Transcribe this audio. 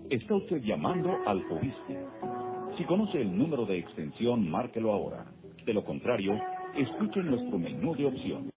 Está usted llamando al Fobiste. Si conoce el número de extensión, márquelo ahora. De lo contrario, escuche nuestro menú de opciones.